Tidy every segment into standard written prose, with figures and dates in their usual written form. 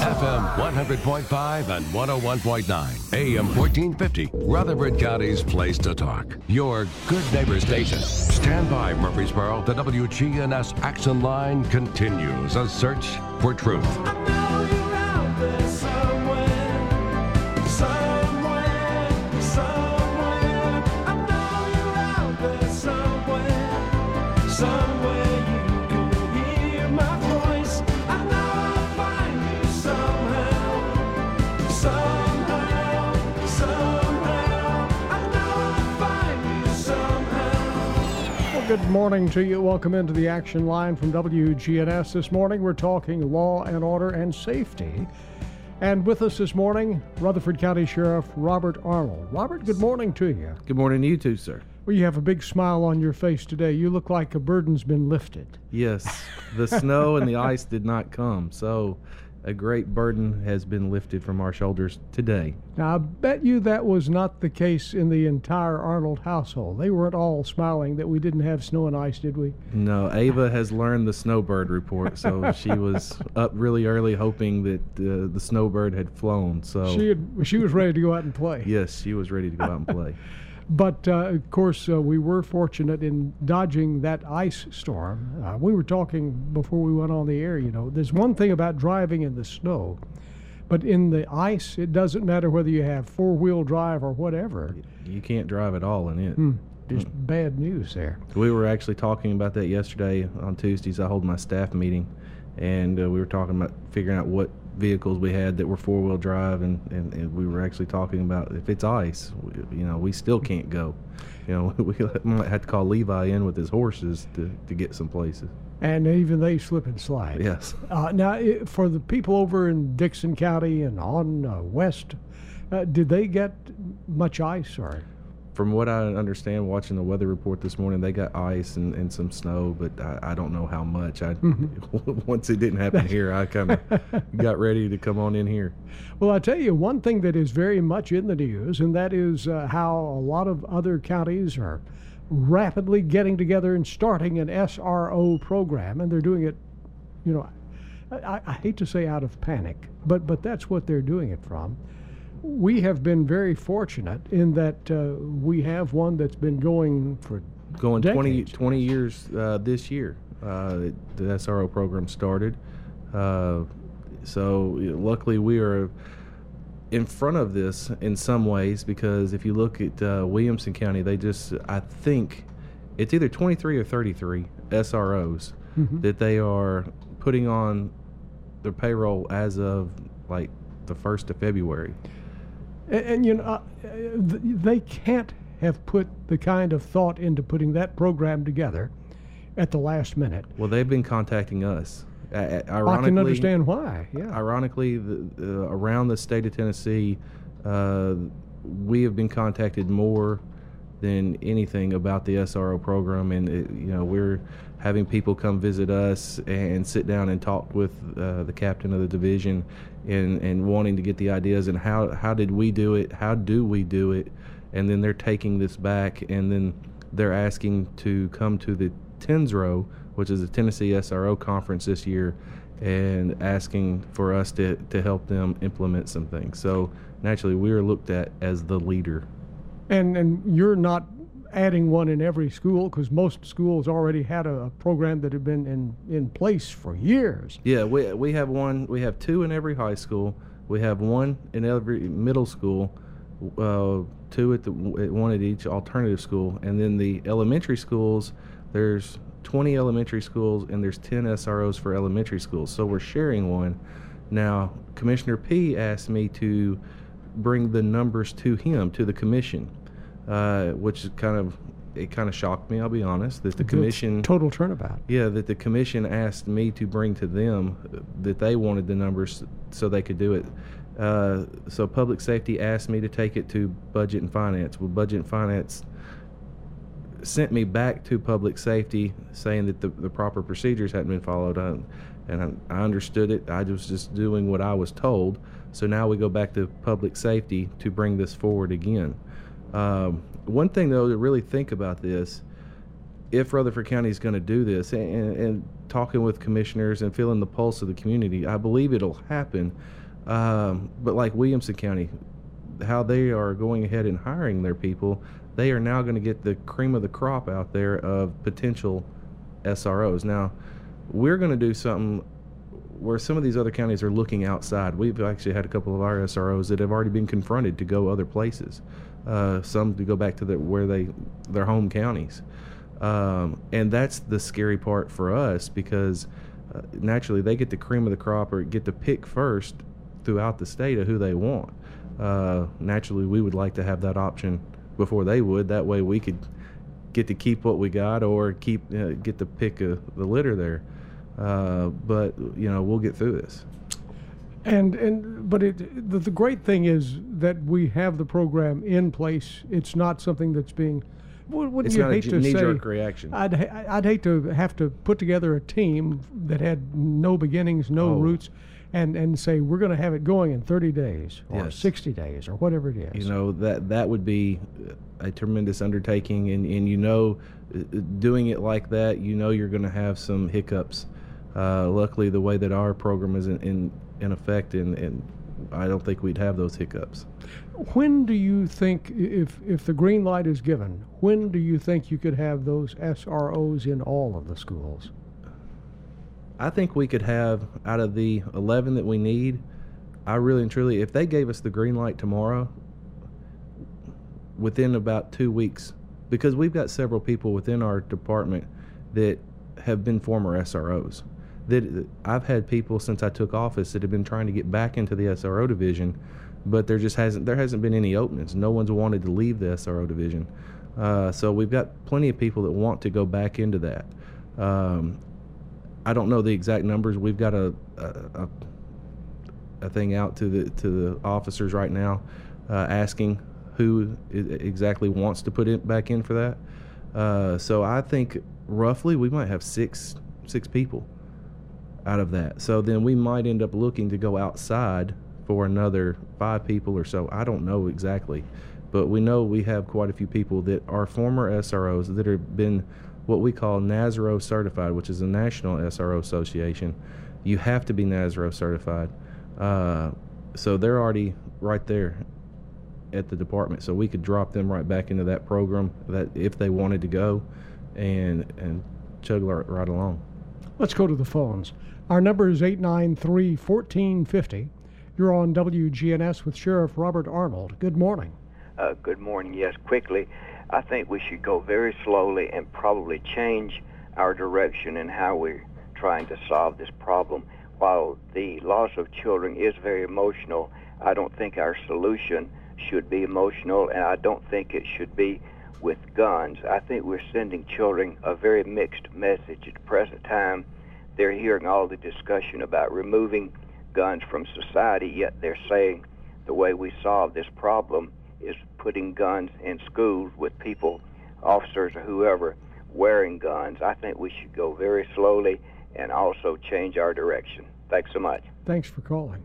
FM 100.5 and 101.9. AM 1450. Rutherford County's place to talk. Your good neighbor station. Stand by, Murfreesboro. The WGNS Action Line continues a search for truth. Good morning to you. Welcome into the Action Line from WGNS. This morning we're talking law and order and safety. And with us this morning, Rutherford County Sheriff Robert Arnold. Robert, good morning to you. Good morning to you too, sir. Well, you have a big smile on your face today. You look like a burden's been lifted. Yes, the snow and the ice did not come, so a great burden has been lifted from our shoulders today. Now, I bet you that was not the case in the entire Arnold household. They weren't all smiling that we didn't have snow and ice, did we? No, Ava has learned the snowbird report, so she was up really early hoping that the snowbird had flown. So she was ready to go out and play. Yes, she was ready to go out and play. But, of course, we were fortunate in dodging that ice storm. We were talking before we went on the air, you know. There's one thing about driving in the snow, but in the ice, it doesn't matter whether you have four-wheel drive or whatever. You can't drive at all in it. Just bad news there. We were actually talking about that yesterday on Tuesdays. I hold my staff meeting, and we were talking about figuring out what vehicles we had that were four-wheel drive, and we were actually talking about if it's ice, we still can't go. We might have to call Levi in with his horses to get some places. And even they slip and slide. Yes. Now, for the people over in Dixon County and on west, did they get much ice? Or? From what I understand, watching the weather report this morning, they got ice and some snow, but I don't know how much. Once it didn't happen here, I kind of got ready to come on in here. Well, I tell you, one thing that is very much in the news, and that is how a lot of other counties are rapidly getting together and starting an SRO program, and they're doing it, I hate to say out of panic, but that's what they're doing it from. We have been very fortunate in that we have one that's been going for decades. 20 years this year. The SRO program started. So luckily we are in front of this in some ways, because if you look at Williamson County, I think it's either 23 or 33 SROs that they are putting on their payroll as of like the 1st of February. And they can't have put the kind of thought into putting that program together at the last minute. Well, they've been contacting us. Ironically, I can understand why. Yeah. Ironically, around the state of Tennessee, we have been contacted more than anything about the SRO program, and we're having people come visit us and sit down and talk with the captain of the division, and wanting to get the ideas and how did we do it, how do we do it, and then they're taking this back, and then they're asking to come to the TNSRO, which is the Tennessee SRO conference this year, and asking for us to help them implement some things. So naturally, we are looked at as the leader. And you're not adding one in every school, because most schools already had a program that had been in place for years. Yeah, we have one. We have two in every high school. We have one in every middle school, two at one at each alternative school, and then the elementary schools. There's 20 elementary schools, and there's 10 SROs for elementary schools. So we're sharing one. Now, Commissioner P asked me to bring the numbers to him, to the commission, which kind of shocked me, I'll be honest, that the commission... Total turnabout. Yeah, that the commission asked me to bring to them that they wanted the numbers so they could do it. So Public Safety asked me to take it to Budget and Finance. Well, Budget and Finance sent me back to Public Safety saying that the proper procedures hadn't been followed, and I understood it. I was just doing what I was told. So now we go back to Public Safety to bring this forward again. One thing, though, to really think about this, if Rutherford County is going to do this, and talking with commissioners and feeling the pulse of the community. I believe it'll happen. But like Williamson County, how they are going ahead and hiring their people, they are now going to get the cream of the crop out there of potential SROs. Now, we're going to do something where some of these other counties are looking outside. We've actually had a couple of our SROs that have already been confronted to go other places, some to go back to their home counties. And that's the scary part for us, because naturally they get the cream of the crop or get to pick first throughout the state of who they want. Naturally, we would like to have that option before they would. That way we could get to keep what we got or get to pick the litter there. But we'll get through this. But the great thing is that we have the program in place. It's not something that's being. Wouldn't It's you not hate a to knee-jerk say? reaction. I'd hate to have to put together a team that had no beginnings, no roots, and say we're going to have it going in 30 days or Yes. 60 days or whatever it is. That would be a tremendous undertaking, and doing it like that, you're going to have some hiccups. Luckily, the way that our program is in effect, and I don't think we'd have those hiccups. When do you think, if the green light is given, when do you think you could have those SROs in all of the schools? I think we could have, out of the 11 that we need, I really and truly, if they gave us the green light tomorrow, within about 2 weeks, because we've got several people within our department that have been former SROs. That I've had people since I took office that have been trying to get back into the SRO division, but there hasn't been any openings. No one's wanted to leave the SRO division. So we've got plenty of people that want to go back into that. I don't know the exact numbers. We've got a thing out to the officers right now, asking who exactly wants to put it back in for that. So I think roughly we might have six people out of that. So then we might end up looking to go outside for another 5 people or so. I don't know exactly, but we know we have quite a few people that are former SROs that have been what we call NASRO certified, which is the National SRO Association. You have to be NASRO certified. So they're already right there at the department. So we could drop them right back into that program that if they wanted to go and chug right along. Let's go to the phones. Our number is 893-1450. You're on WGNS with Sheriff Robert Arnold. Good morning. Good morning. Yes, quickly. I think we should go very slowly and probably change our direction in how we're trying to solve this problem. While the loss of children is very emotional, I don't think our solution should be emotional, and I don't think it should be with guns. I think we're sending children a very mixed message at the present time. They're hearing all the discussion about removing guns from society, yet they're saying the way we solve this problem is putting guns in schools with people, officers or whoever, wearing guns. I think we should go very slowly and also change our direction. Thanks so much. Thanks for calling.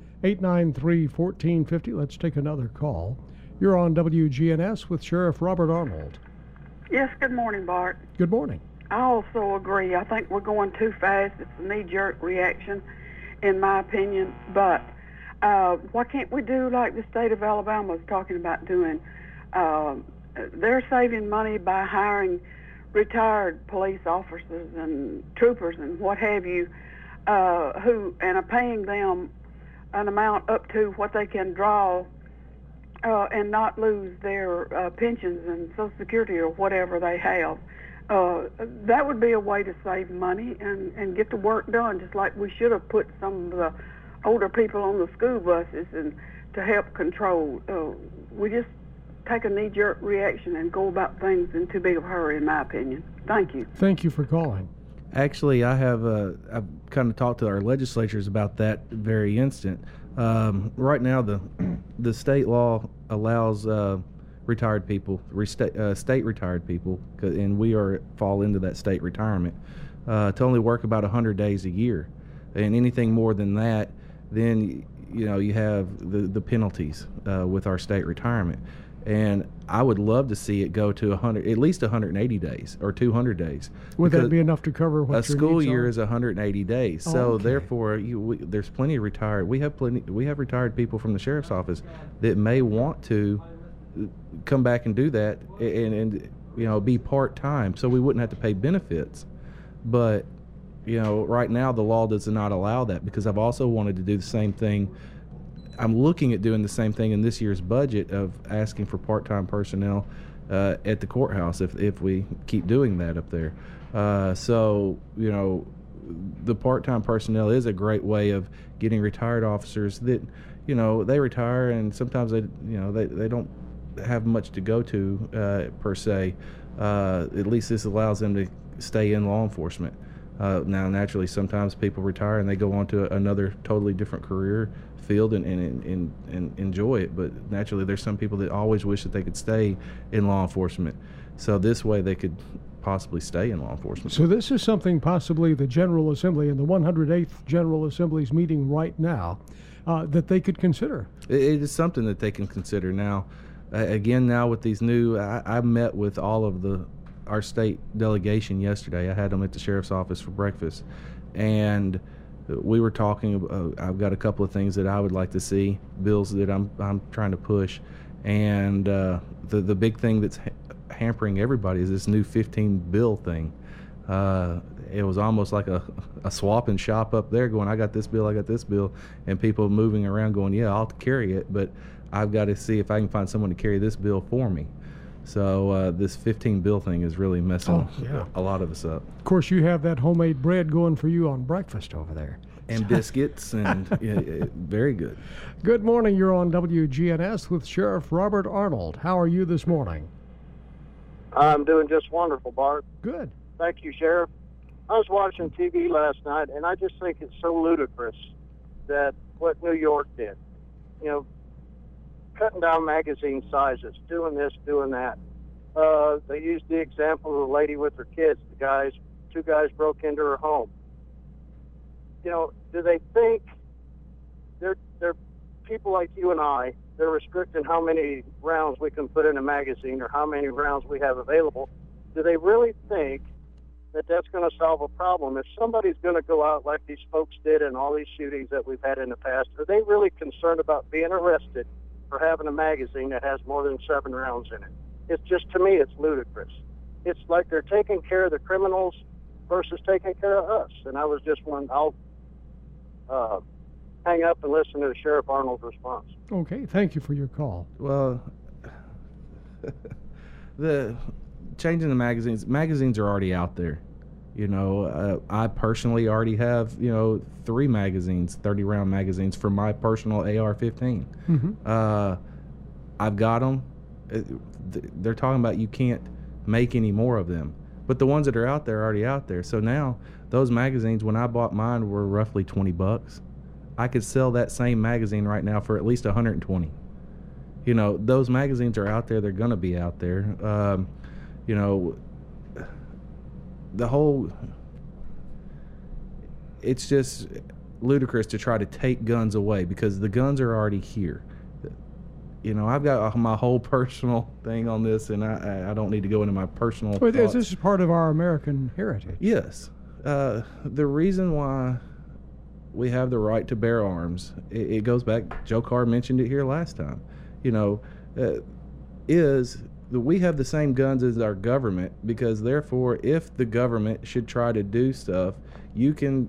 893-1450. Let's take another call. You're on WGNS with Sheriff Robert Arnold. Yes, good morning, Bart. Good morning. I also agree. I think we're going too fast. It's a knee-jerk reaction, in my opinion. But why can't we do like the state of Alabama is talking about doing? They're saving money by hiring retired police officers and troopers and what have you, who are paying them an amount up to what they can draw and not lose their pensions and Social Security or whatever they have. That would be a way to save money and get the work done, just like we should have put some of the older people on the school buses and to help control. We just take a knee-jerk reaction and go about things in too big of a hurry, in my opinion. Thank you. Thank you for calling. Actually, I've kind of talked to our legislatures about that very instant. Right now, the state law allows retired people, state retired people, and we fall into that state retirement, to only work about 100 days a year, and anything more than that, then you have the penalties with our state retirement. And I would love to see it go to at least 180 days or 200 days. Would that be enough to cover what a your school needs year are? is 180 days? Oh, So okay. therefore, there's plenty of retired. We have retired people from the sheriff's office that may want to come back and do that and be part time, so we wouldn't have to pay benefits. But right now the law does not allow that, because I've also wanted to do the same thing. I'm looking at doing the same thing in this year's budget of asking for part-time personnel at the courthouse if we keep doing that up there. So the part-time personnel is a great way of getting retired officers that they retire, and sometimes they don't have much to go to per se. At least this allows them to stay in law enforcement. Now, naturally, sometimes people retire and they go on to another totally different career field and enjoy it. But naturally, there's some people that always wish that they could stay in law enforcement. So this way, they could possibly stay in law enforcement. So this is something possibly the General Assembly and the 108th General Assembly is meeting right now that they could consider. It is something that they can consider now. Again, now with these new, I met with all of our state delegation yesterday. I had them at the sheriff's office for breakfast, and we were talking. I've got a couple of things that I would like to see, bills that I'm trying to push, and the big thing that's hampering everybody is this new 15 bill thing. It was almost like a swap and shop up there, going, I got this bill, and people moving around going, yeah, I'll carry it, but I've got to see if I can find someone to carry this bill for me. So this 15 bill thing is really messing a lot of us up. Of course, you have that homemade bread going for you on breakfast over there. And biscuits, and very good. Good morning. You're on WGNS with Sheriff Robert Arnold. How are you this morning? I'm doing just wonderful, Bart. Good. Thank you, Sheriff. I was watching TV last night, and I just think it's so ludicrous that what New York did. Cutting down magazine sizes, doing this, doing that. They used the example of the lady with her kids. Two guys broke into her home. Do they think they're people like you and I? They're restricting how many rounds we can put in a magazine or how many rounds we have available. Do they really think that that's going to solve a problem? If somebody's going to go out like these folks did in all these shootings that we've had in the past, are they really concerned about being arrested for having a magazine that has more than 7 rounds in it? It's just, to me, it's ludicrous. It's like they're taking care of the criminals versus taking care of us. And I was just I'll hang up and listen to Sheriff Arnold's response. Okay, thank you for your call. Well, the changing the magazines are already out there. I personally already have 3 magazines, 30-round magazines for my personal AR-15. Mm-hmm. I've got them. They're talking about you can't make any more of them, but the ones that are out there are already out there. So now those magazines, when I bought mine, were roughly $20. I could sell that same magazine right now for at least $120. Those magazines are out there. They're going to be out there. It's just ludicrous to try to take guns away, because the guns are already here. I've got my whole personal thing on this, and I don't need to go into my personal thoughts. This is part of our American heritage. Yes. The reason why we have the right to bear arms, it goes back, Joe Carr mentioned it here last time, is that we have the same guns as our government, because therefore if the government should try to do stuff, you can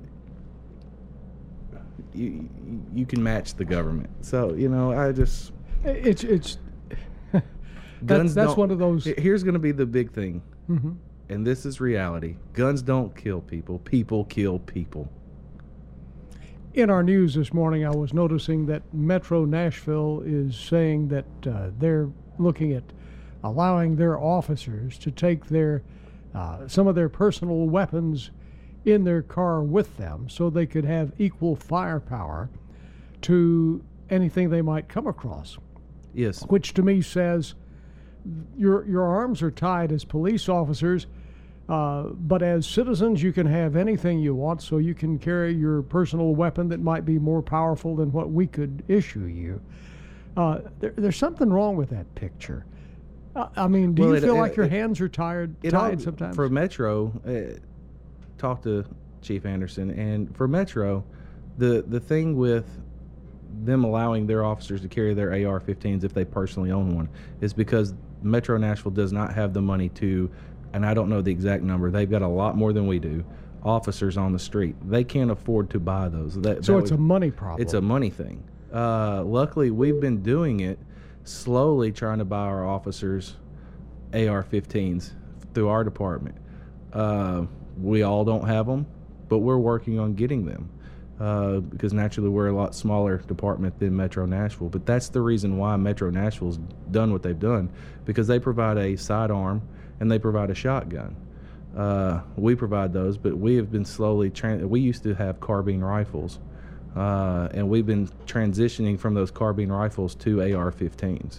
match the government. So I just it's guns. That's one of those. Here's going to be the big thing, mm-hmm. and this is reality: guns don't kill people. People kill people. In our news this morning, I was noticing that Metro Nashville is saying that they're looking at allowing their officers to take some of their personal weapons in their car with them, so they could have equal firepower to anything they might come across. Yes. Which to me says your arms are tied as police officers, but as citizens you can have anything you want, so you can carry your personal weapon that might be more powerful than what we could issue you. There's something wrong with that picture. I mean, do you feel like your hands are tied sometimes? For Metro, talk to Chief Anderson, and for Metro, the thing with them allowing their officers to carry their AR-15s if they personally own one is because Metro Nashville does not have the money to, and I don't know the exact number, they've got a lot more than we do, officers on the street. They can't afford to buy those. So it's a money problem. It's a money thing. Luckily, we've been doing it slowly, trying to buy our officers AR-15s through our department. We all don't have them, but we're working on getting them because naturally we're a lot smaller department than Metro Nashville. But that's the reason why Metro Nashville's done what they've done, because they provide a sidearm and they provide a shotgun. We provide those, but we have been slowly we used to have carbine rifles. And we've been transitioning from those carbine rifles to AR-15s.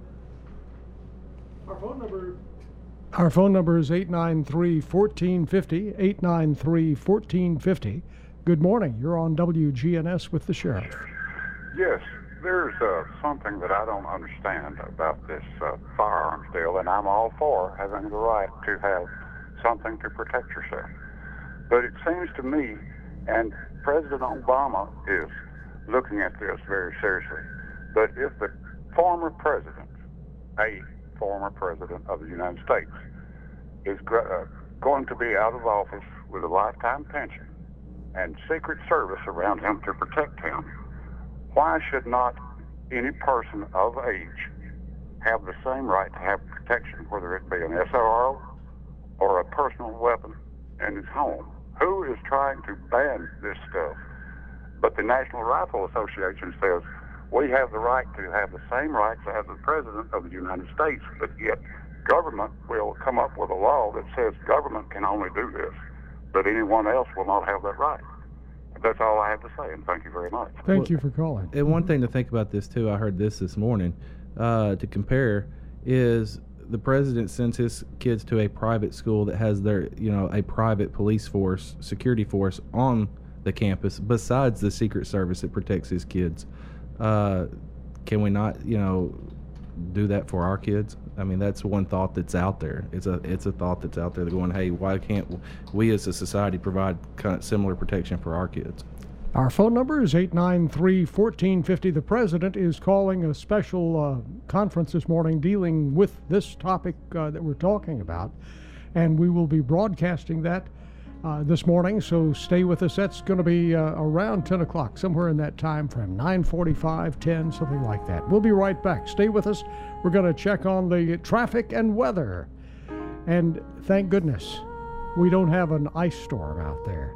Our phone number is 893-1450, 893-1450. Good morning. You're on WGNS with the sheriff. Yes, there's something that I don't understand about this firearms deal, and I'm all for having the right to have something to protect yourself. But it seems to me, and President Obama is looking at this very seriously, but if the former president, a former president of the United States, is going to be out of office with a lifetime pension and Secret Service around him to protect him, why should not any person of age have the same right to have protection, whether it be an SRO or a personal weapon in his home? Who is trying to ban this stuff? But the National Rifle Association says we have the right to have the same rights as the President of the United States, but yet government will come up with a law that says government can only do this, but anyone else will not have that right. That's all I have to say, and thank you very much. Thank you for calling. And one thing to think about this, too, I heard this morning, to compare, is the president sends his kids to a private school that has their, a private police force, security force on the campus, besides the Secret Service that protects his kids. Can we not, do that for our kids? I mean, that's one thought that's out there. It's a thought that's out there. They're going, hey, why can't we as a society provide kind of similar protection for our kids? Our phone number is 893-1450. The president is calling a special conference this morning dealing with this topic that we're talking about, and we will be broadcasting that this morning, so stay with us. That's going to be around 10 o'clock, somewhere in that time frame, 9:45, 10, something like that. We'll be right back. Stay with us. We're going to check on the traffic and weather, and thank goodness we don't have an ice storm out there.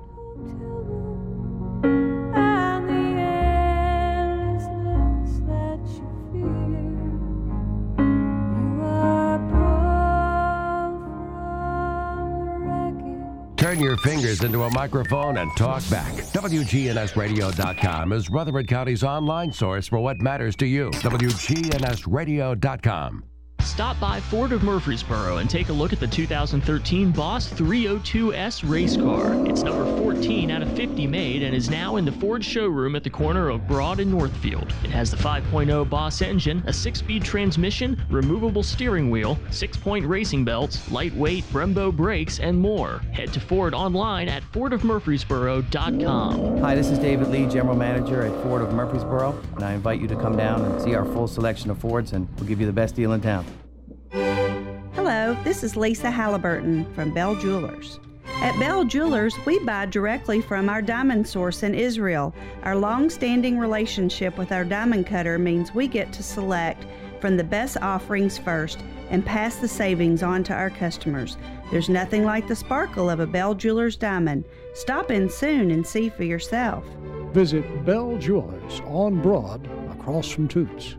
Turn your fingers into a microphone and talk back. WGNSradio.com is Rutherford County's online source for what matters to you. WGNSradio.com. Stop by Ford of Murfreesboro and take a look at the 2013 Boss 302S race car. It's number 14 out of 50 made and is now in the Ford showroom at the corner of Broad and Northfield. It has the 5.0 Boss engine, a 6-speed transmission, removable steering wheel, 6-point racing belts, lightweight Brembo brakes, and more. Head to Ford online at fordofmurfreesboro.com. Hi, this is David Lee, General Manager at Ford of Murfreesboro, and I invite you to come down and see our full selection of Fords, and we'll give you the best deal in town. Hello, this is Lisa Halliburton from Bell Jewelers. At Bell Jewelers, we buy directly from our diamond source in Israel. Our long-standing relationship with our diamond cutter means we get to select from the best offerings first and pass the savings on to our customers. There's nothing like the sparkle of a Bell Jewelers diamond. Stop in soon and see for yourself. Visit Bell Jewelers on Broad, across from Toots.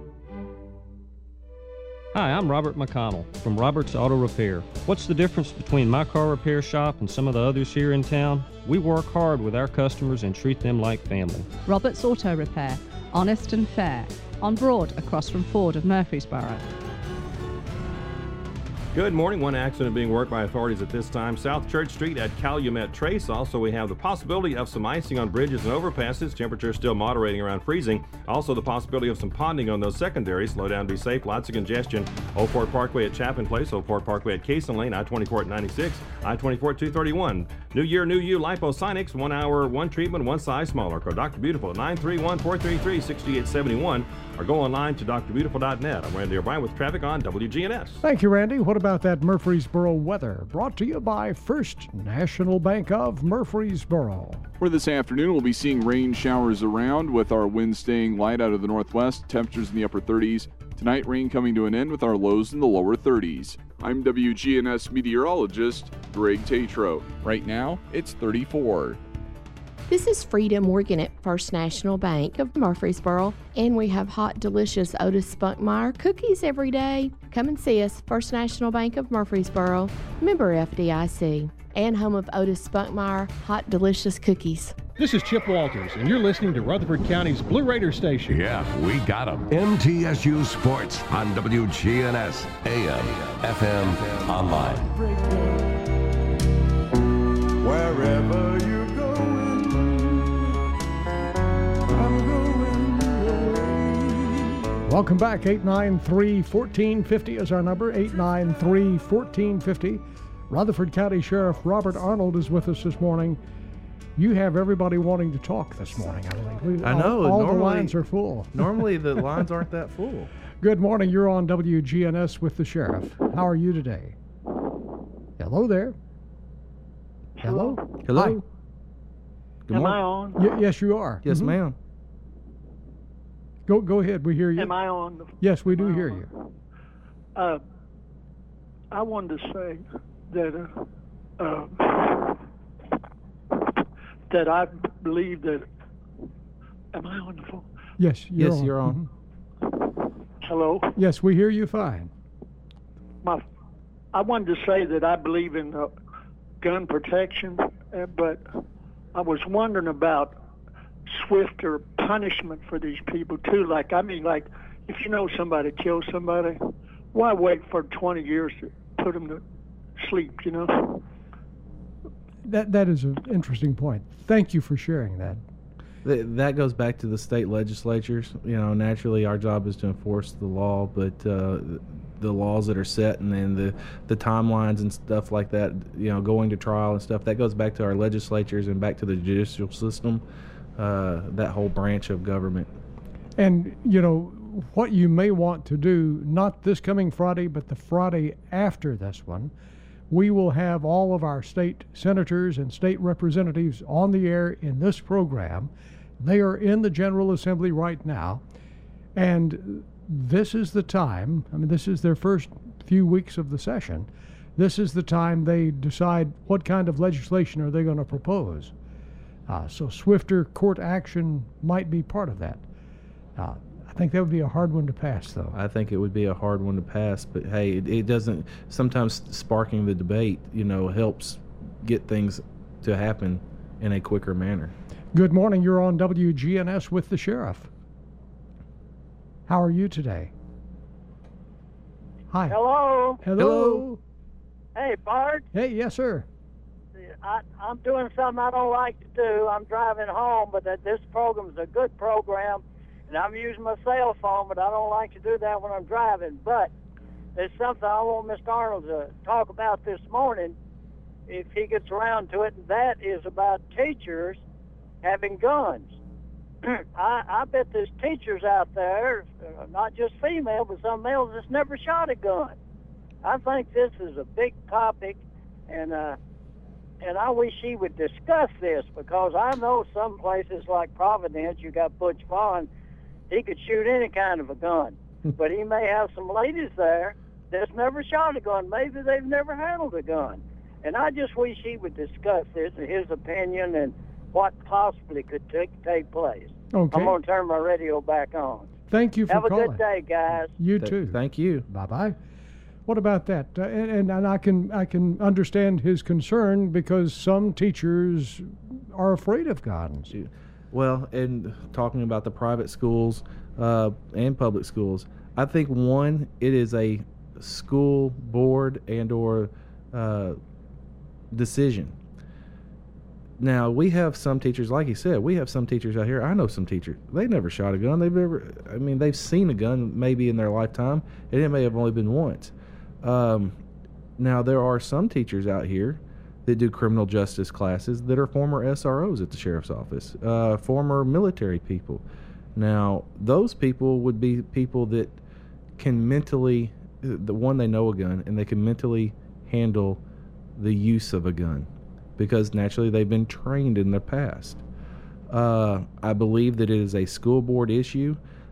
Hi, I'm Robert McConnell from Roberts Auto Repair. What's the difference between my car repair shop and some of the others here in town? We work hard with our customers and treat them like family. Roberts Auto Repair, honest and fair, on Broad across from Ford of Murfreesboro. Good morning. One accident being worked by authorities at this time. South Church Street at Calumet Trace. Also, we have the possibility of some icing on bridges and overpasses. Temperature still moderating around freezing. Also, the possibility of some ponding on those secondaries. Slow down, be safe. Lots of congestion. Old Fort Parkway at Chapin Place. Old Fort Parkway at Cason Lane. I-24 at 96. I-24 at 231. New Year, New You. Liposonics. 1 hour, 1 treatment, 1 size smaller. Call Dr. Beautiful at 931-433-6871 or go online to drbeautiful.net. I'm Randy O'Brien with traffic on WGNS. Thank you, Randy. What about that Murfreesboro weather? Brought to you by First National Bank of Murfreesboro. For this afternoon, we'll be seeing rain showers around with our winds staying light out of the northwest, temperatures in the upper 30s. Tonight, rain coming to an end with our lows in the lower 30s. I'm WGNS meteorologist Greg Tatro. Right now, it's 34. This is Frida Morgan at First National Bank of Murfreesboro, and we have hot, delicious Otis Spunkmeyer cookies every day. Come and see us, First National Bank of Murfreesboro, member FDIC, and home of Otis Spunkmeyer hot, delicious cookies. This is Chip Walters, and you're listening to Rutherford County's Blue Raider station. Yeah, we got 'em. MTSU Sports on WGNS, AM, FM, online. Wherever you Welcome back. 893-1450 is our number. 893-1450. Rutherford County Sheriff Robert Arnold is with us this morning. You have everybody wanting to talk this morning, I believe. I know. All the lines are full. Normally the lines aren't that full. Good morning. You're on WGNS with the sheriff. How are you today? Hello there. Hello? Hello. Hi. Good Am morning. I on? Yes, you are. Yes, ma'am. Go ahead. We hear you. Am I on? Yes, we do hear you. I wanted to say that that I believe that. Am I on the phone? Yes, you're on. You're on. Hello. Yes, we hear you fine. I wanted to say that I believe in gun protection, but I was wondering about swifter punishment for these people too. Like if you know somebody killed somebody, why wait for 20 years to put them to sleep, you know? That is an interesting point. Thank you for sharing that. That goes back to the state legislatures. You know, naturally our job is to enforce the law, but the laws that are set and then the timelines and stuff like that, you know, going to trial and stuff, that goes back to our legislatures and back to the judicial system. That whole branch of government. And, you know, what you may want to do, not this coming Friday, but the Friday after this one, we will have all of our state senators and state representatives on the air in this program. They are in the General Assembly right now, and this is the time, I mean, this is their first few weeks of the session. This is the time they decide what kind of legislation are they going to propose. So swifter court action might be part of that. I think that would be a hard one to pass, though. I think it would be a hard one to pass, but hey, it doesn't. Sometimes sparking the debate, you know, helps get things to happen in a quicker manner. Good morning. You're on WGNS with the sheriff. How are you today? Hi. Hello. Hello. Hey, Bart. Hey, yes, sir. I'm doing something I don't like to do. I'm driving home, but this program's a good program, and I'm using my cell phone, but I don't like to do that when I'm driving. But there's something I want Mr. Arnold to talk about this morning, if he gets around to it, and that is about teachers having guns. I bet there's teachers out there, not just female, but some males that's never shot a gun. I think this is a big topic, and I wish he would discuss this, because I know some places like Providence, you got Butch Vaughn, he could shoot any kind of a gun. But he may have some ladies there that's never shot a gun. Maybe they've never handled a gun. And I just wish he would discuss this, his opinion, and what possibly could take place. Okay. I'm going to turn my radio back on. Thank you for calling. Have a good day, guys. You too. Thank you. Bye-bye. What about that? And I can understand his concern, because some teachers are afraid of guns. Well, and talking about the private schools and public schools, I think, one, it is a school board and or decision. Now, we have some teachers, like you said, we have some teachers out here. I know some teachers. They never shot a gun. They've seen a gun maybe in their lifetime, and it may have only been once. Now, there are some teachers out here that do criminal justice classes that are former SROs at the sheriff's office, former military people. Now, those people would be people that can mentally, they know a gun, and they can mentally handle the use of a gun, because naturally they've been trained in the past. I believe that it is a school board issue.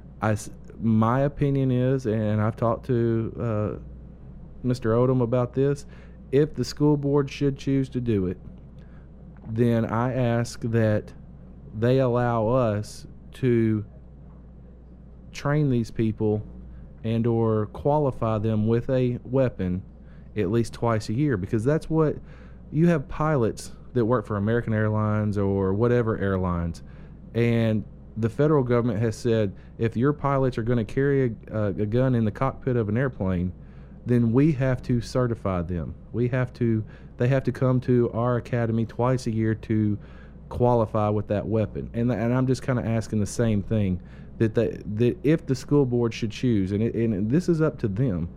My opinion is, and I've talked to Mr. Odom about this, if the school board should choose to do it, then I ask that they allow us to train these people and or qualify them with a weapon at least twice a year, because that's what you have. Pilots that work for American Airlines or whatever airlines, and the federal government has said if your pilots are going to carry a gun in the cockpit of an airplane, then we have to certify them. They have to come to our academy twice a year to qualify with that weapon. And I'm just kind of asking the same thing, that if the school board should choose, and this is up to them,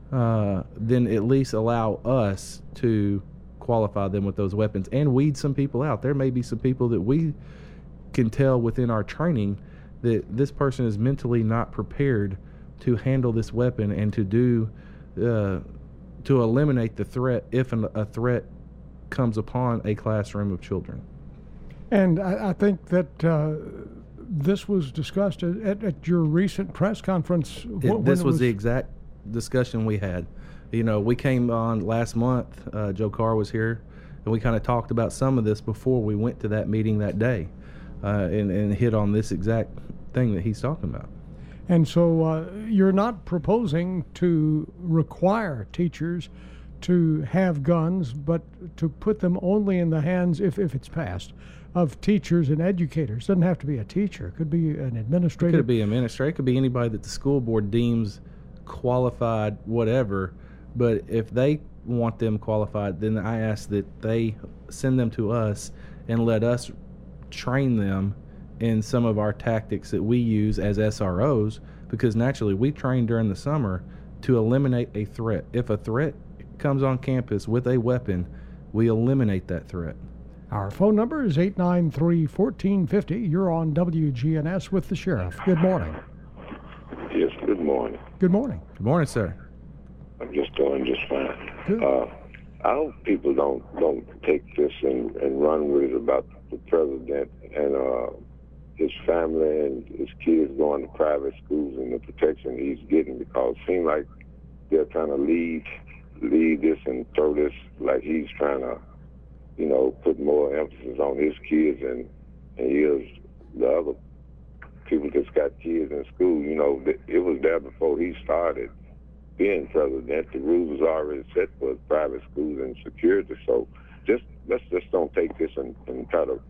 then at least allow us to qualify them with those weapons and weed some people out. There may be some people that we can tell within our training that this person is mentally not prepared to handle this weapon and to eliminate the threat if a threat comes upon a classroom of children. And I think that this was discussed at your recent press conference. This was the exact discussion we had. You know, we came on last month, Joe Carr was here, and we kind of talked about some of this before we went to that meeting that day, and hit on this exact thing that he's talking about. And so you're not proposing to require teachers to have guns, but to put them only in the hands, if it's passed, of teachers and educators. Doesn't have to be a teacher. It could be an administrator. It could be an administrator. It could be anybody that the school board deems qualified, whatever. But if they want them qualified, then I ask that they send them to us and let us train them in some of our tactics that we use as SROs, because naturally we train during the summer to eliminate a threat. If a threat comes on campus with a weapon, we eliminate that threat. Our phone number is 893-1450. You're on WGNS with the sheriff. Good morning. Yes, good morning. Good morning. Good morning, sir. I'm just doing just fine. Good. I hope people don't take this and run with it about the president and his family and his kids going to private schools and the protection he's getting, because it seems like they're trying to lead this and throw this like he's trying to, put more emphasis on his kids and here's the other people that's got kids in school. It was there before he started being president. The rules was already set for private schools and security. So let's just don't take this and try to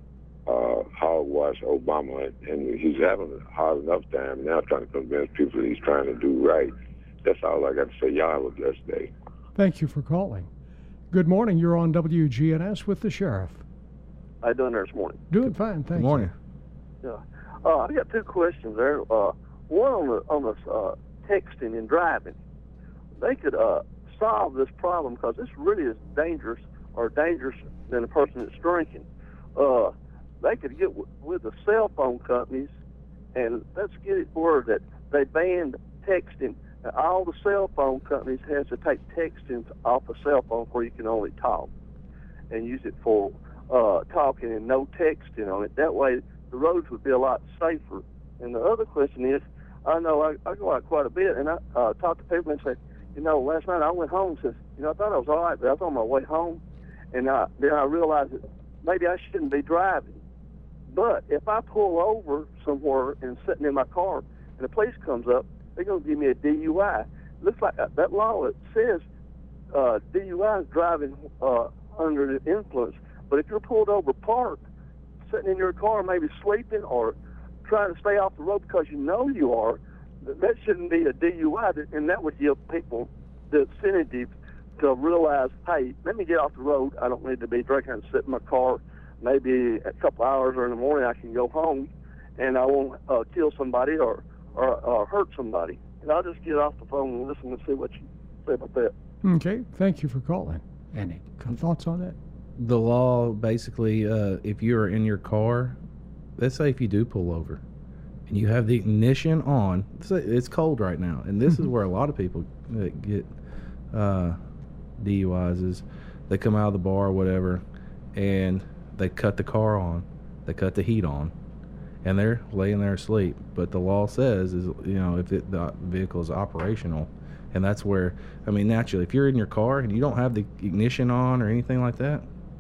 hogwash Obama, and he's having a hard enough time now trying to convince people that he's trying to do right. That's all I got to say. Y'all have a blessed day. Thank you for calling. Good morning. You're on WGNS with the sheriff. How you doing there this morning? Doing fine, thank you. Good morning. Yeah. I got two questions there. One on the texting and driving. They could solve this problem, because this really is dangerous than a person that's drinking. They could get with the cell phone companies, and let's get it word that they banned texting. All the cell phone companies has to take texting off a cell phone where you can only talk, and use it for talking and no texting on it. That way the roads would be a lot safer. And the other question is, I know I go out quite a bit, and I talk to people and say, last night I went home and says, I thought I was all right, but I was on my way home, and then I realized that maybe I shouldn't be driving. But if I pull over somewhere and sitting in my car and the police comes up, they're going to give me a DUI. Looks like that law, it says DUI is driving under the influence. But if you're pulled over parked, sitting in your car, maybe sleeping or trying to stay off the road because you know you are, that shouldn't be a DUI, and that would give people the incentive to realize, hey, let me get off the road. I don't need to be drinking and sit in my car. Maybe a couple hours or in the morning I can go home, and I won't kill somebody or hurt somebody. And I'll just get off the phone and listen and see what you say about that. Okay, thank you for calling. Any thoughts on that? The law basically, if you're in your car, let's say if you do pull over and you have the ignition on, it's cold right now, and this is where a lot of people get DUIs is they come out of the bar or whatever, and they cut the car on, they cut the heat on, and they're laying there asleep. But the law says is, if the vehicle is operational, and that's where, naturally, if you're in your car and you don't have the ignition on or anything like that,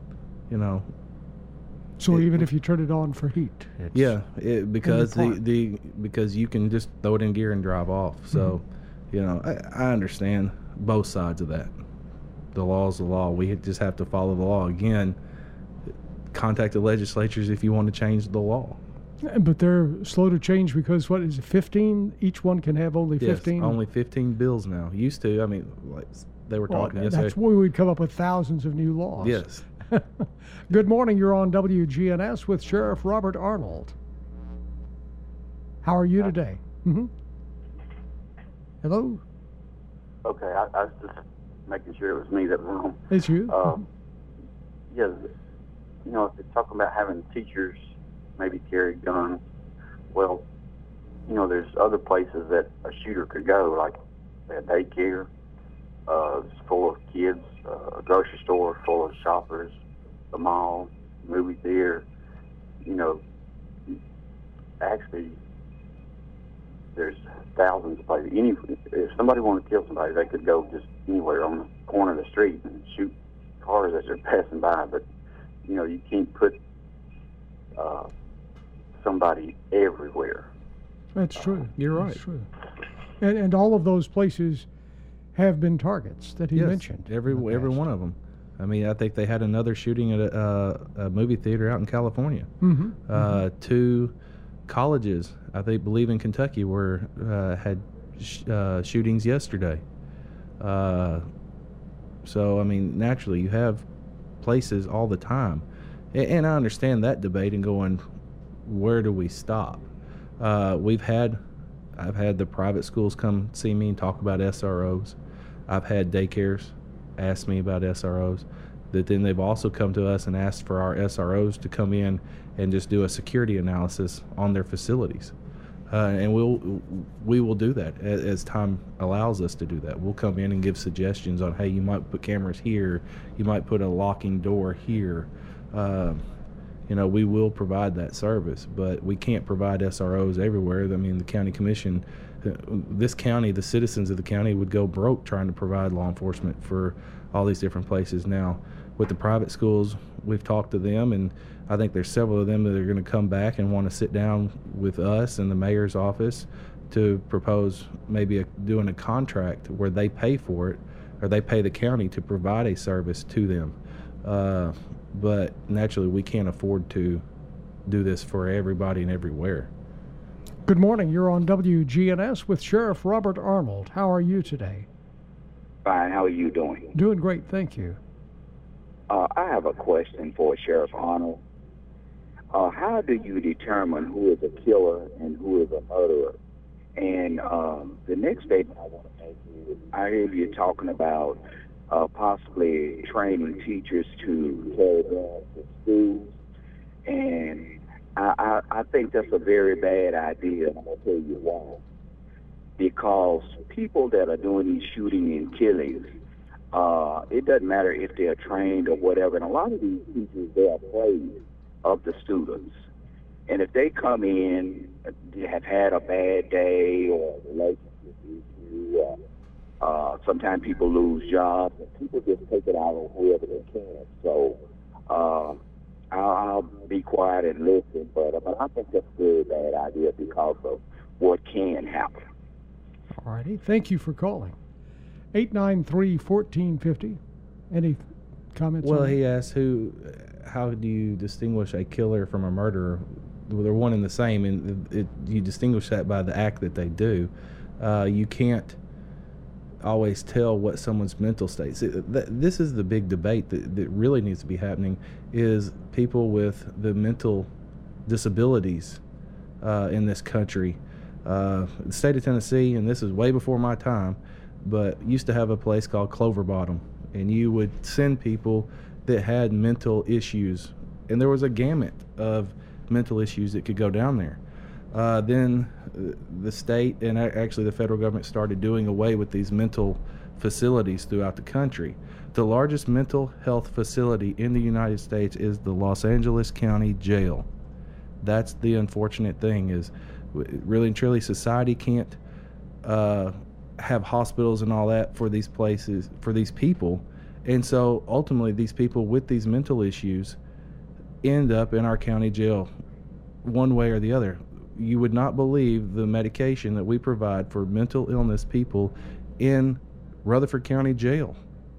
So even if you turn it on for heat, because because you can just throw it in gear and drive off. So, I understand both sides of that. The law is the law. We just have to follow the law. Again, contact the legislatures if you want to change the law. But they're slow to change because, what is it, 15? Each one can have only 15? Yes, only 15 bills now. Used to, like they were talking yesterday. That's where we'd come up with thousands of new laws. Yes. Good morning. You're on WGNS with Sheriff Robert Arnold. How are you today? Hello? Okay, I was just making sure it was me that was wrong. It's you? Yeah, if they're talking about having teachers maybe carry guns, well, there's other places that a shooter could go, like a daycare, it's full of kids, a grocery store full of shoppers, the mall, movie theater. Actually, there's thousands of places. If somebody wanted to kill somebody, they could go just anywhere on the corner of the street and shoot cars as they're passing by. But you can't put somebody everywhere. That's true. You're right. That's true. And all of those places have been targets that he mentioned. Every one of them. I think they had another shooting at a movie theater out in California. 2 colleges, I believe in Kentucky, had shootings yesterday. So naturally, you have places all the time, and I understand that debate and going, where do we stop? I've had the private schools come see me and talk about SROs. I've had daycares ask me about SROs. That then they've also come to us and asked for our SROs to come in and just do a security analysis on their facilities. And we will do that as time allows us to do that. We'll come in and give suggestions on, hey, you might put cameras here, you might put a locking door here. We will provide that service, but we can't provide SROs everywhere. The county commission, this county, the citizens of the county would go broke trying to provide law enforcement for all these different places. Now, with the private schools, we've talked to them, and I think there's several of them that are going to come back and want to sit down with us in the mayor's office to propose maybe doing a contract where they pay for it, or they pay the county to provide a service to them. But naturally, we can't afford to do this for everybody and everywhere. Good morning. You're on WGNS with Sheriff Robert Arnold. How are you today? Fine. How are you doing? Doing great, thank you. I have a question for Sheriff Arnold. How do you determine who is a killer and who is a murderer? And the next statement I want to make is, I hear you talking about possibly training teachers to carry guns to schools, and I think that's a very bad idea, and I'm going to tell you why. Because people that are doing these shooting and killings, it doesn't matter if they're trained or whatever, and a lot of these teachers, they are afraid of the students. And if they come in, they have had a bad day or a relationship issue, sometimes people lose jobs, and people just take it out on whoever they can. So I'll be quiet and listen, but I think that's a very bad idea because of what can happen. All righty. Thank you for calling. 893-1450. Any comments? Well, he asked how do you distinguish a killer from a murderer? Well, they're one and the same, and you distinguish that by the act that they do. You can't always tell what someone's mental state is. This is the big debate that really needs to be happening, is people with the mental disabilities in this country. The state of Tennessee, and this is way before my time, but used to have a place called Clover Bottom, and you would send people that had mental issues, and there was a gamut of mental issues that could go down there. Then the state and actually the federal government started doing away with these mental facilities throughout the country. The largest mental health facility in the United States is the Los Angeles County Jail. That's the unfortunate thing, is really and truly society can't have hospitals and all that for these places, for these people. And so ultimately these people with these mental issues end up in our county jail one way or the other. You would not believe the medication that we provide for mental illness people in Rutherford County Jail.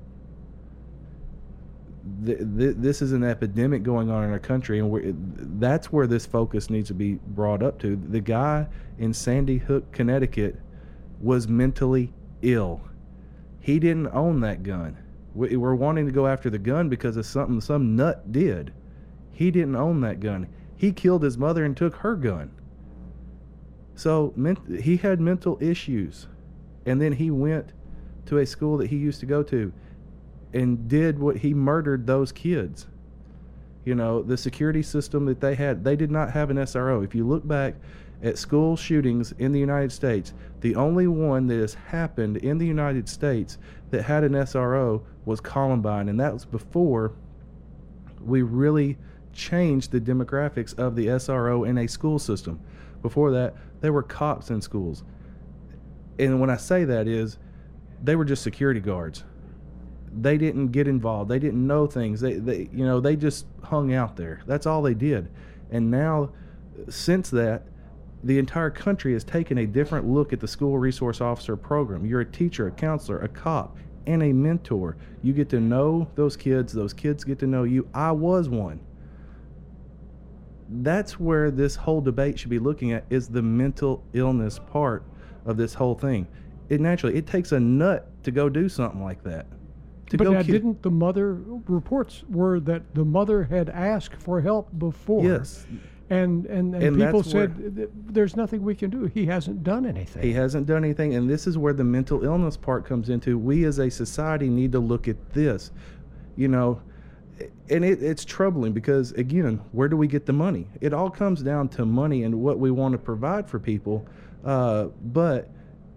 This is an epidemic going on in our country, and that's where this focus needs to be brought up to. The guy in Sandy Hook, Connecticut was mentally ill. He didn't own that gun. We're wanting to go after the gun because of something some nut did. He didn't own that gun. He killed his mother and took her gun. So he had mental issues, and then he went to a school that he used to go to and did what he murdered those kids. You know, the security system that they had, they did not have an SRO. If you look back at school shootings in the United States, the only one that has happened in the United States that had an SRO was Columbine, and that was before we really changed the demographics of the SRO in a school system. Before that, there were cops in schools. And when I say that is, they were just security guards. They didn't get involved. They didn't know things. They just hung out there. That's all they did. And now, since that, the entire country has taken a different look at the school resource officer program. You're a teacher, a counselor, a cop, and a mentor. You get to know those kids get to know you. I was one. That's where this whole debate should be looking at, is the mental illness part of this whole thing. It takes a nut to go do something like that. But now, didn't the mother, reports were that the mother had asked for help before? Yes. And people said, there's nothing we can do. He hasn't done anything. He hasn't done anything, and this is where the mental illness part comes into. We as a society need to look at this, and it's troubling because, again, where do we get the money? It all comes down to money and what we want to provide for people. But,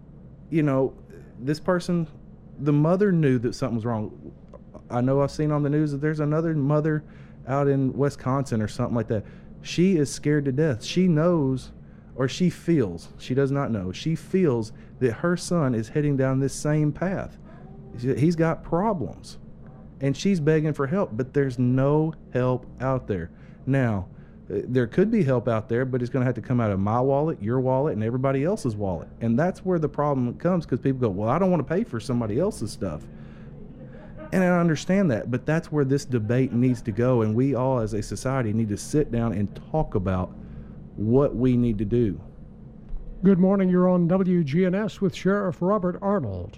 this person, the mother knew that something was wrong. I know I've seen on the news that there's another mother out in Wisconsin or something like that. She is scared to death. She knows, or she feels, she does not know, she feels that her son is heading down this same path. He's got problems. And she's begging for help, but there's no help out there. Now, there could be help out there, but it's going to have to come out of my wallet, your wallet, and everybody else's wallet. And that's where the problem comes, because people go, well, I don't want to pay for somebody else's stuff. And I understand that, but that's where this debate needs to go, and we all as a society need to sit down and talk about what we need to do. Good morning. You're on WGNS with Sheriff Robert Arnold.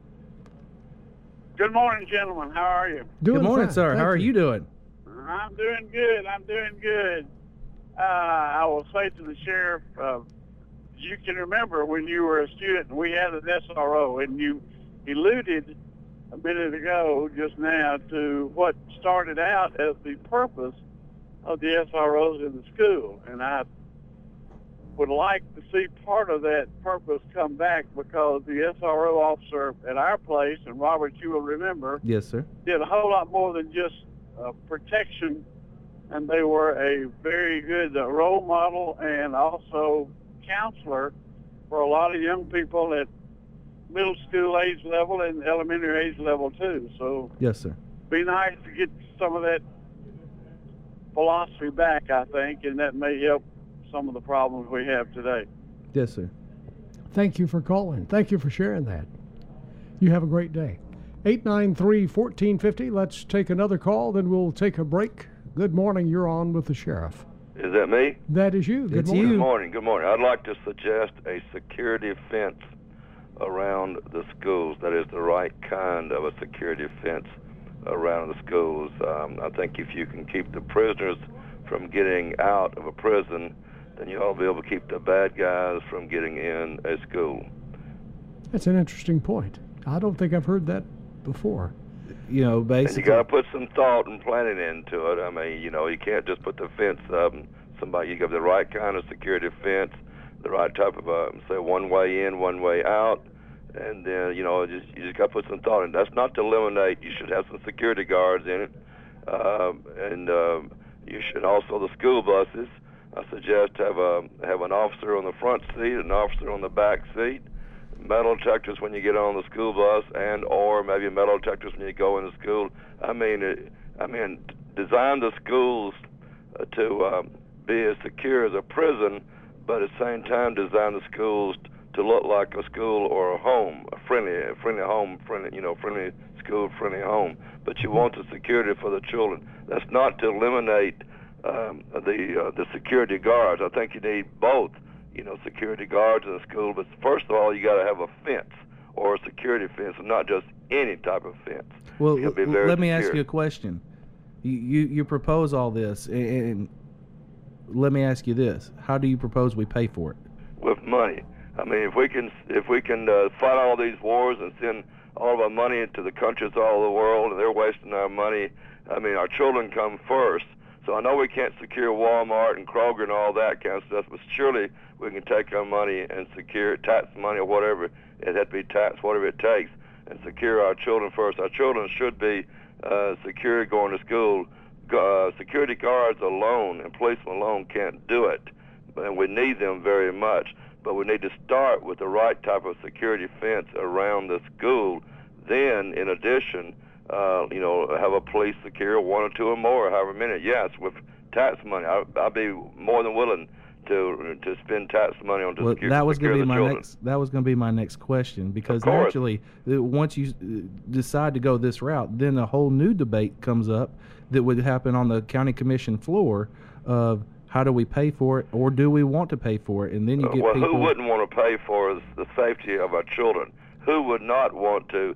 Good morning, gentlemen. How are you? Good morning, sir. How are you doing? I'm doing good. I will say to the sheriff, you can remember when you were a student and we had an SRO, and you alluded a minute ago just now to what started out as the purpose of the SROs in the school. And I would like to see part of that purpose come back, because the SRO officer at our place, and Robert, you will remember, yes, sir, did a whole lot more than just protection, and they were a very good role model and also counselor for a lot of young people at middle school age level and elementary age level too. So yes, sir, be nice to get some of that philosophy back, I think, and that may help some of the problems we have today. Yes, sir. Thank you for calling. Thank you for sharing that. You have a great day. 893-1450. Let's take another call, then we'll take a break. Good morning. You're on with the sheriff. Is that me? That is you. Good morning. Good morning. I'd like to suggest a security fence around the schools. That is the right kind of a security fence around the schools. I think if you can keep the prisoners from getting out of a prison, then you ought to be able to keep the bad guys from getting in a school. That's an interesting point. I don't think I've heard that before. You know, basically, and you got to put some thought and planning into it. I mean, you know, you can't just put the fence up. You got the right kind of security fence, the right type of, say, one way in, one way out, and then, you know, you just got to put some thought in. That's not to eliminate. You should have some security guards in it, and you should also, the school buses, I suggest have an officer on the front seat, an officer on the back seat, metal detectors when you get on the school bus, and or maybe metal detectors when you go into school. I mean, design the schools to be as secure as a prison, but at the same time design the schools to look like a school or a home, a friendly home, friendly school, friendly home. But you want the security for the children. That's not to eliminate the security guards. I think you need both, you know, security guards in the school. But first of all, you got to have a fence or a security fence, and not just any type of fence. Well, let me ask you a question. You propose all this, and let me ask you this: how do you propose we pay for it? With money. I mean, if we can fight all these wars and send all of our money into the countries all over the world, and they're wasting our money. I mean, our children come first. So I know we can't secure Walmart and Kroger and all that kind of stuff, but surely we can take our money and secure tax money or whatever. It had to be taxed, whatever it takes, and secure our children first. Our children should be secure going to school. Security guards alone and policemen alone can't do it, and we need them very much. But we need to start with the right type of security fence around the school. Then, in addition, you know, have a police secure one or two or more, however many. Yes, with tax money, I'd be more than willing to spend tax money on to secure, that was going to be my next. That was going to be my next question, because actually, once you decide to go this route, then a whole new debate comes up that would happen on the county commission floor of how do we pay for it, or do we want to pay for it? And then you get people. Who wouldn't want to pay for the safety of our children? Who would not want to,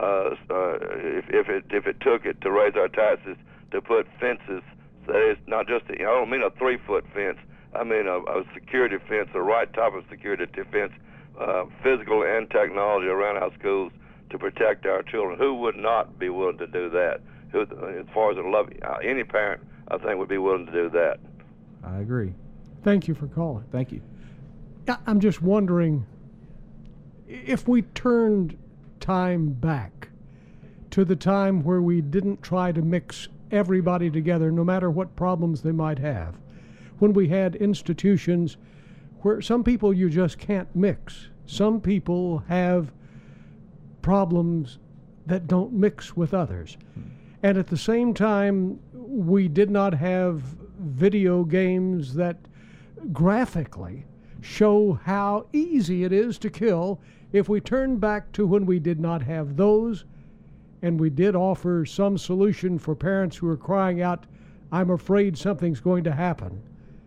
if it took it to raise our taxes, to put fences? That is not just I don't mean a 3-foot fence. I mean a security fence, the right type of security fence, physical and technology around our schools to protect our children. Who would not be willing to do that? Who, as far as any parent, I think would be willing to do that. I agree. Thank you for calling. Thank you. I'm just wondering, if we turned time back to the time where we didn't try to mix everybody together, no matter what problems they might have, when we had institutions where some people you just can't mix. Some people have problems that don't mix with others. And at the same time, we did not have video games that graphically show how easy it is to kill. If we turn back to when we did not have those, and we did offer some solution for parents who are crying out, I'm afraid something's going to happen,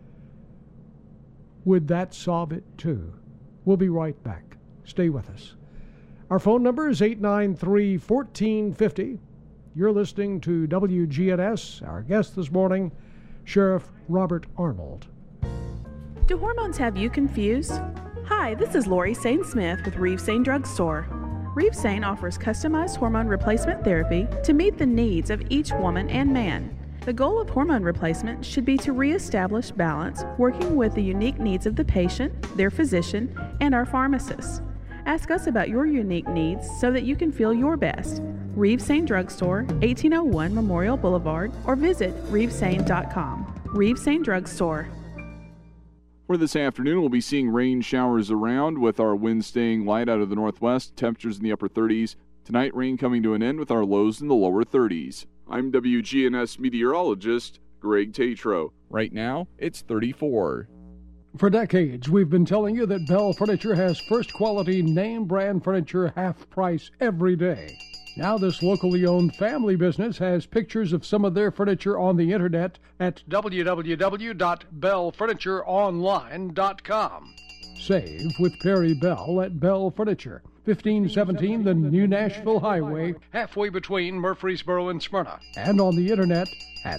would that solve it too? We'll be right back. Stay with us. Our phone number is 893-1450. You're listening to WGNS. Our guest this morning, Sheriff Robert Arnold. Do hormones have you confused? Hi, this is Lori Sane-Smith with Reeve Sane Drug Store. Reeve Sane offers customized hormone replacement therapy to meet the needs of each woman and man. The goal of hormone replacement should be to reestablish balance, working with the unique needs of the patient, their physician, and our pharmacists. Ask us about your unique needs so that you can feel your best. Reeve Sane Drug Store, 1801 Memorial Boulevard, or visit reevesane.com. Reeve Sane Drug Store. For this afternoon, we'll be seeing rain showers around with our winds staying light out of the northwest, temperatures in the upper 30s. Tonight, rain coming to an end with our lows in the lower 30s. I'm WGNS meteorologist Greg Tatro. Right now, it's 34. For decades, we've been telling you that Bell Furniture has first-quality, name-brand furniture half price every day. Now this locally owned family business has pictures of some of their furniture on the internet at www.bellfurnitureonline.com. Save with Perry Bell at Bell Furniture, 1517 the New Nashville Highway, halfway between Murfreesboro and Smyrna, and on the internet at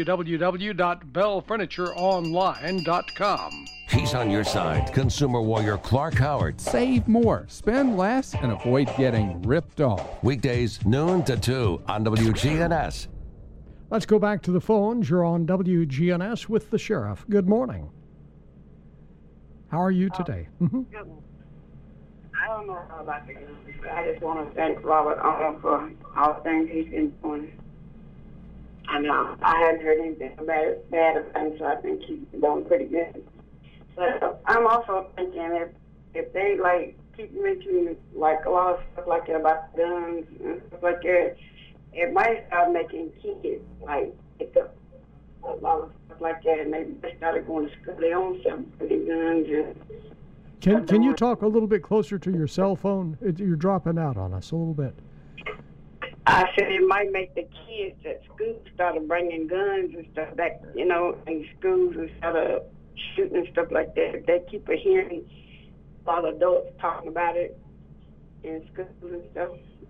www.bellfurnitureonline.com. He's on your side, consumer warrior Clark Howard. Save more, spend less, and avoid getting ripped off. Weekdays, noon to 2 on WGNS. Let's go back to the phones. You're on WGNS with the sheriff. Good morning. How are you today? Good. I don't know about the guns, but I just want to thank Robert Arnold for all the things he's been doing. And I hadn't heard anything bad about him, so I think he's doing pretty good. But I'm also thinking if they like keep mentioning like a lot of stuff like that about guns and stuff like that, it might start making kids like pick up a lot of stuff like that, and maybe they started going to school. They own some pretty guns. And Can you talk a little bit closer to your cell phone? You're dropping out on us a little bit. I said it might make the kids at school start bringing guns and stuff back, in schools instead of shooting and stuff like that. If they keep hearing a lot of adults talking about it in schools and stuff.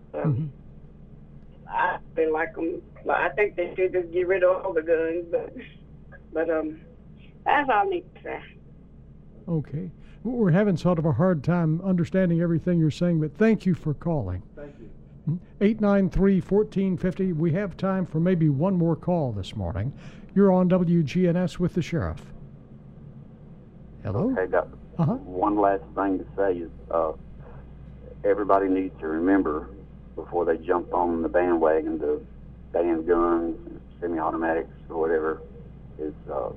I feel like I think they should just get rid of all the guns, but that's all I need to say. Okay. We're having sort of a hard time understanding everything you're saying, but thank you for calling. Thank you. 893-1450. We have time for maybe one more call this morning. You're on WGNS with the sheriff. Hello? Okay, got one last thing to say is everybody needs to remember before they jump on the bandwagon to ban guns, semi-automatics, or whatever, is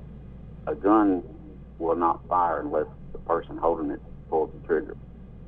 a gun will not fire unless the person holding it pulls the trigger.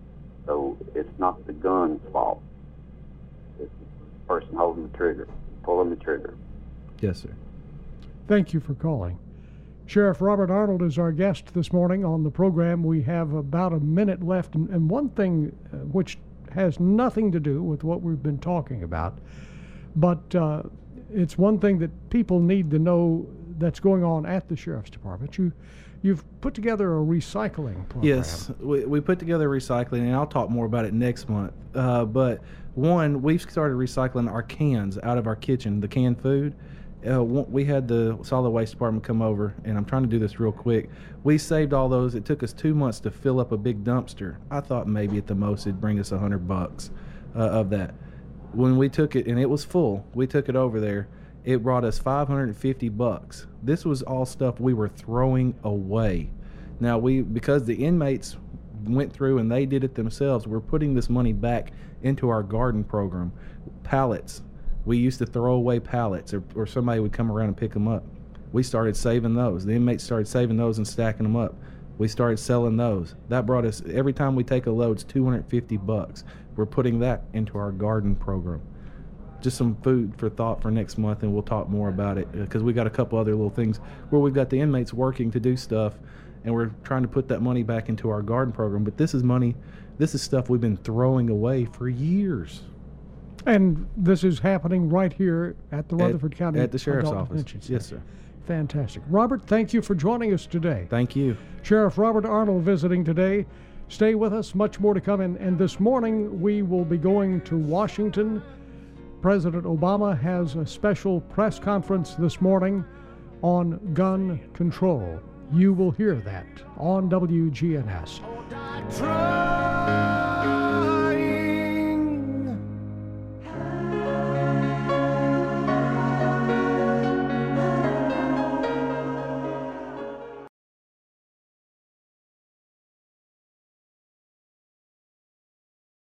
So it's not the gun's fault. It's the person holding the trigger, pulling the trigger. Yes, sir. Thank you for calling. Sheriff Robert Arnold is our guest this morning on the program. We have about a minute left, and one thing which has nothing to do with what we've been talking about, but it's one thing that people need to know that's going on at the Sheriff's Department. You've put together a recycling program. Yes, we put together recycling, and I'll talk more about it next month. But one, we've started recycling our cans out of our kitchen, the canned food. We had the solid waste department come over, and I'm trying to do this real quick. We saved all those. It took us 2 months to fill up a big dumpster. I thought maybe at the most it'd bring us $100 of that. When we took it, and it was full, we took it over there. It brought us $550. This was all stuff we were throwing away. Now because the inmates went through and they did it themselves, we're putting this money back into our garden program. Pallets. We used to throw away pallets, or somebody would come around and pick them up. We started saving those. The inmates started saving those and stacking them up. We started selling those. That brought us, every time we take a load, it's $250. We're putting that into our garden program. Just some food for thought for next month, and we'll talk more about it, because we got a couple other little things where we've got the inmates working to do stuff, and we're trying to put that money back into our garden program. But this is stuff we've been throwing away for years. And this is happening right here at the Rutherford County at the Sheriff's Adult Office. Detention Center. Yes, sir. Fantastic. Robert, thank you for joining us today. Thank you. Sheriff Robert Arnold visiting today. Stay with us. Much more to come. And this morning we will be going to Washington. President Obama has a special press conference this morning on gun control. You will hear that on WGNS.